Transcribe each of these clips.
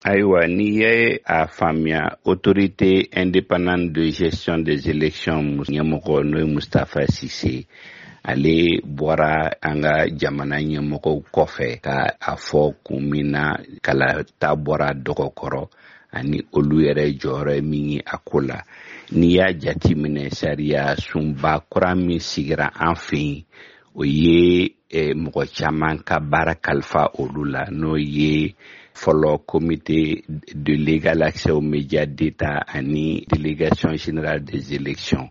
Ayiwa n'i ye a faamuya autorité indépendante de gestion des élections ɲɛmɔgɔ n'o ye Mustafa Cissé ale bɔra an ka jamana ɲɛmɔgɔw kɔfɛ ka a fɔ kun min na kalata bɔra dɔgɔkɔrɔ ani olu yɛrɛ jɔyɔrɔ min ye a ko la. N'i y'a jati minɛ sariya sunba kura min sigira an fɛ yen o ye mɔgɔ caman ka baara kalifa olu la n'o ye fɔlɔ comité de légal accès aux médias d'État ani délégation générale des élections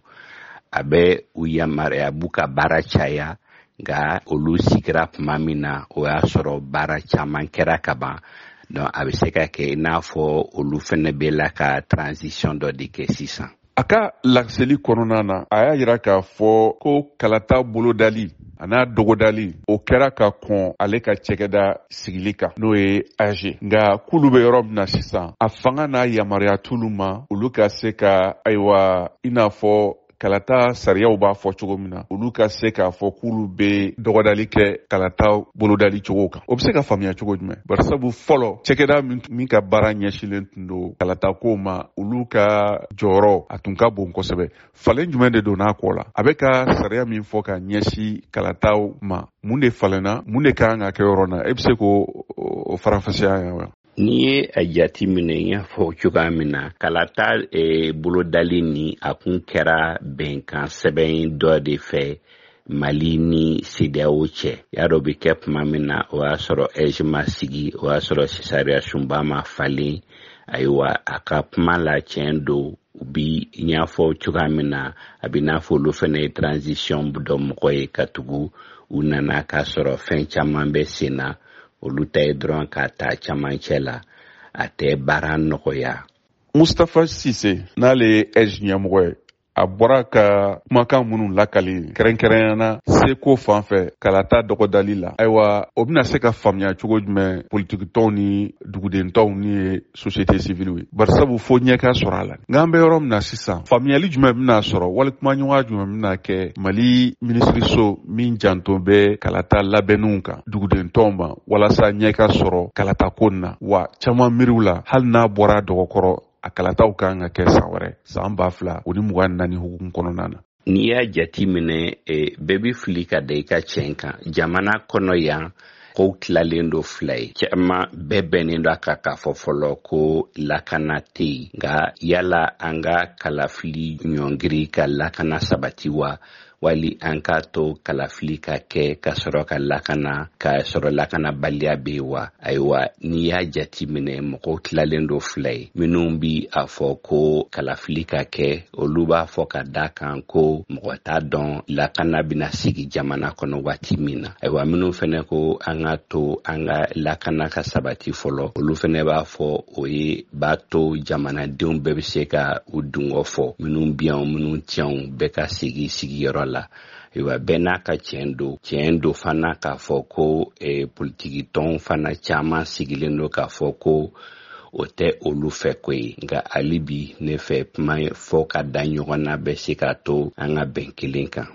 a bɛ u yamaruya b'u ka baara caya nka olu sigira tuma min na o y'a sɔrɔ baara caman kɛra ka ban. Donc a bɛ se ka kɛ i n'a fɔ olu fɛnɛ bɛ la ka transition dɔ de kɛ sisan. A ka lakseli kɔnɔna na a y'a jira k'a fɔ ko kalata bolodali a n'a dogodali o kɛra ka kɔn ale ka cɛkɛda sigili kan n'o ye AG nka k'olu bɛ yɔrɔ min na sisan a fanga n'a yamaruya t'olu ma olu ka se ka ayiwa i n'a fɔ kalata sariyaw b'a fɔ cogo min na olu ka se k'a fɔ k'olu bɛ dɔgɔdali kɛ kalata bolodali cogo kan. O bɛ se ka faamuya cogo jumɛn? Bari sabu fɔlɔ cɛkɛda min ka baara ɲɛsilen tun don kalata ko ma olu ka jɔyɔrɔ a tun ka bon kosɛbɛ. Falen jumɛn de don n'a kɔ la? A bɛ ka sariya min fɔ ka ɲɛsi kalataw ma mun de falenna mun de kan ka kɛ yɔrɔ na e bɛ se k'o farafasiya yan wa? N'i ye a jati minɛ i y'a fɔ cogoya min na kalata bolodali ni a kun kɛra bɛnkan sɛbɛn dɔ de fɛ Mali ni CEDEAO cɛ. Y'a dɔ bɛ kɛ tuma min na o y'a sɔrɔ EG ma sigi o y'a sɔrɔ sariya sunba ma falen ayiwa a ka kuma la tiɲɛ don u bi y'a fɔ cogoya min na a bɛ n'a fɔ olu fana ye transition dɔ mɔgɔ ye ka tugu u nana k'a sɔrɔ fɛn caman bɛ sen na olu ta ye dɔrɔn ka ta camancɛ la a tɛ baara nɔgɔya. Mustafa Cissé n'ale ye EG ɲɛmɔgɔ ye a bɔra ka kumakan minnu lakali kɛrɛnkɛrɛnyana seko fan fɛ kalata dɔgɔdali la ayiwa o bɛna se ka faamuya cogo jumɛn politikitɔnw ni dugudentɔnw ni société civile ye bari sabu fo ɲɛka sɔrɔ a la nka an bɛ yɔrɔ min na sisan faamuyali jumɛn bɛna sɔrɔ wali kumaɲɔgɔnya jumɛn bɛna kɛ Mali minisiriso min janto bɛ kalata labɛnniw kan dugudentɔnw ma walasa ɲɛka sɔrɔ kalata ko na wa caman miiriw la hali n'a bɔra dɔgɔkɔrɔ a kalataw kan ka kɛ san wɛrɛ san 2024 hukumu kɔnɔna na. N'i y'a jati minɛ bɛɛ bɛ fili ka da i ka tiɲɛ kan jamana kɔnɔ yan kow tilalen don fila ye caman bɛɛ bɛnnen don a kan k'a fɔ fɔlɔ ko lakana tɛ yen nka yala an ka kalafili ɲɔngiri ka lakana sabati wa wali an ka to kalafili ka kɛ ka sɔrɔ ka sɔrɔ lakanabaliya bɛ yen wa ayiwa n'i y'a jati minɛ mɔgɔw tilalen don fila ye minnu bi a fɔ ko kalafili ka kɛ olu b'a fɔ ka da kan ko mɔgɔ t'a dɔn lakana bɛna sigi jamana kɔnɔ waati min na ayiwa minnu fɛnɛ ko an ka to an ka lakana ka sabati fɔlɔ olu fɛnɛ b'a fɔ o ye b'a to jamanadenw bɛɛ bɛ se ka u dungɔ fɔ minnu biyanw minnu tiɲɛw bɛɛ ka sigiyɔrɔ la ayiwa bɛɛ n'a ka tiɲɛ don fana k'a fɔ ko politikitɔnw fana caman sigilen don k'a fɔ ko o tɛ olu fɛ ko ye nka hali bi ne fɛ kuma fɔ ka da ɲɔgɔn na bɛ se ka to an ka bɛn kelen kan.